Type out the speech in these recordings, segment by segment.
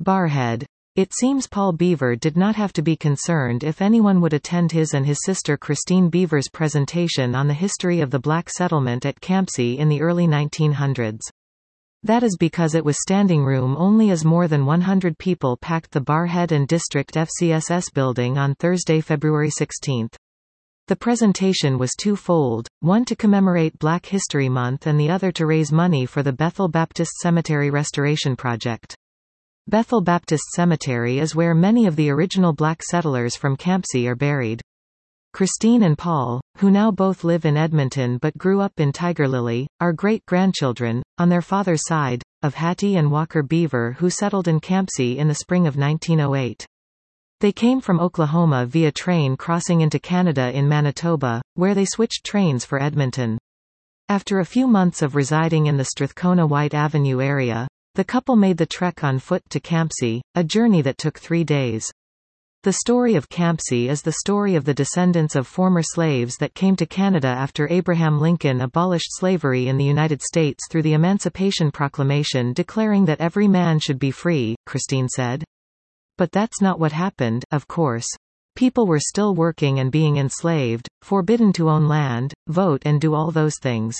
Barrhead. It seems Paul Beaver did not have to be concerned if anyone would attend his and his sister Christine Beaver's presentation on the history of the black settlement at Campsie in the early 1900s. That is because it was standing room only, as more than 100 people packed the Barrhead and District FCSS building on Thursday, February 16. The presentation was twofold, one to commemorate Black History Month and the other to raise money for the Bethel Baptist Cemetery Restoration Project. Bethel Baptist Cemetery is where many of the original black settlers from Campsie are buried. Christine and Paul, who now both live in Edmonton but grew up in Tigerlily, are great-grandchildren, on their father's side, of Hattie and Walker Beaver, who settled in Campsie in the spring of 1908. They came from Oklahoma via train crossing into Canada in Manitoba, where they switched trains for Edmonton. After a few months of residing in the Strathcona White Avenue area, the couple made the trek on foot to Campsie, a journey that took 3 days. The story of Campsie is the story of the descendants of former slaves that came to Canada after Abraham Lincoln abolished slavery in the United States through the Emancipation Proclamation declaring that every man should be free, Christine said. But that's not what happened, of course. People were still working and being enslaved, forbidden to own land, vote and do all those things.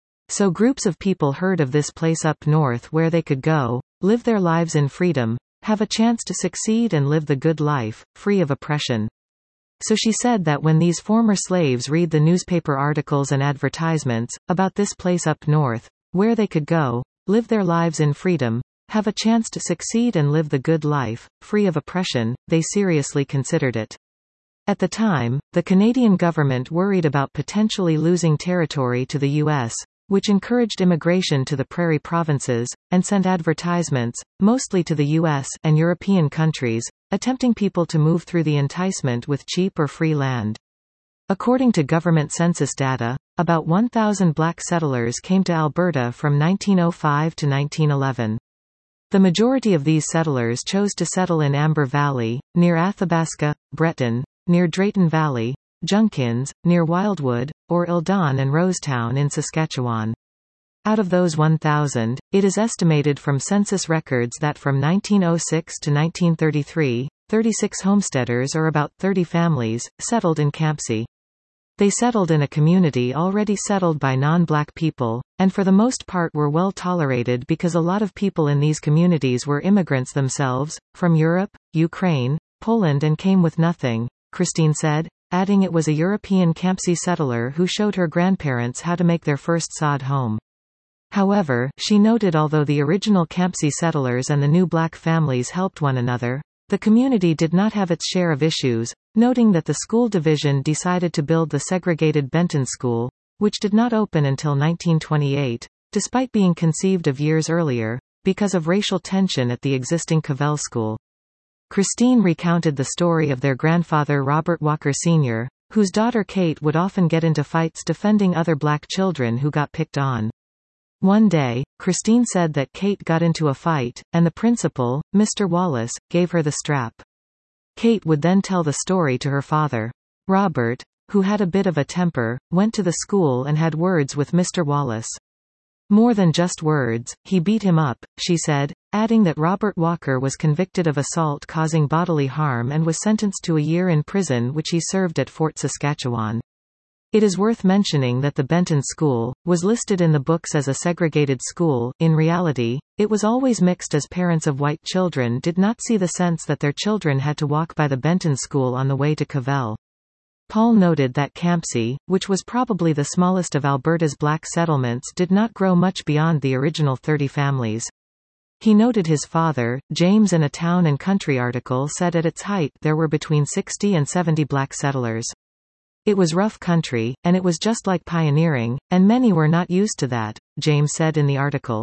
So groups of people heard of this place up north where they could go, live their lives in freedom, have a chance to succeed and live the good life, free of oppression. So she said that when these former slaves read the newspaper articles and advertisements about this place up north, where they could go, live their lives in freedom, have a chance to succeed and live the good life, free of oppression, they seriously considered it. At the time, the Canadian government worried about potentially losing territory to the U.S., which encouraged immigration to the prairie provinces, and sent advertisements, mostly to the U.S. and European countries, attempting people to move through the enticement with cheap or free land. According to government census data, about 1,000 black settlers came to Alberta from 1905 to 1911. The majority of these settlers chose to settle in Amber Valley, near Athabasca, Breton, near Drayton Valley, Junkins, near Wildwood, or Ildon and Rosetown in Saskatchewan. Out of those 1,000, it is estimated from census records that from 1906 to 1933, 36 homesteaders or about 30 families, settled in Campsie. They settled in a community already settled by non-black people, and for the most part were well tolerated because a lot of people in these communities were immigrants themselves, from Europe, Ukraine, Poland, and came with nothing, Christine said, adding it was a European Campsie settler who showed her grandparents how to make their first sod home. However, she noted although the original Campsie settlers and the new black families helped one another, the community did not have its share of issues, noting that the school division decided to build the segregated Benton School, which did not open until 1928, despite being conceived of years earlier, because of racial tension at the existing Cavell School. Christine recounted the story of their grandfather Robert Walker Sr., whose daughter Kate would often get into fights defending other black children who got picked on. One day, Christine said that Kate got into a fight, and the principal, Mr. Wallace, gave her the strap. Kate would then tell the story to her father. Robert, who had a bit of a temper, went to the school and had words with Mr. Wallace. More than just words, he beat him up, she said, adding that Robert Walker was convicted of assault causing bodily harm and was sentenced to a year in prison which he served at Fort Saskatchewan. It is worth mentioning that the Benton School was listed in the books as a segregated school. In reality, it was always mixed as parents of white children did not see the sense that their children had to walk by the Benton School on the way to Cavell. Paul noted that Campsie, which was probably the smallest of Alberta's black settlements, did not grow much beyond the original 30 families. He noted his father, James, in a Town and Country article said at its height there were between 60 and 70 black settlers. It was rough country, and it was just like pioneering, and many were not used to that, James said in the article.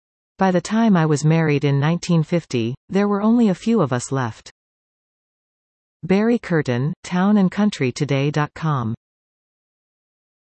By the time I was married in 1950, there were only a few of us left. Barry Curtin, townandcountrytoday.com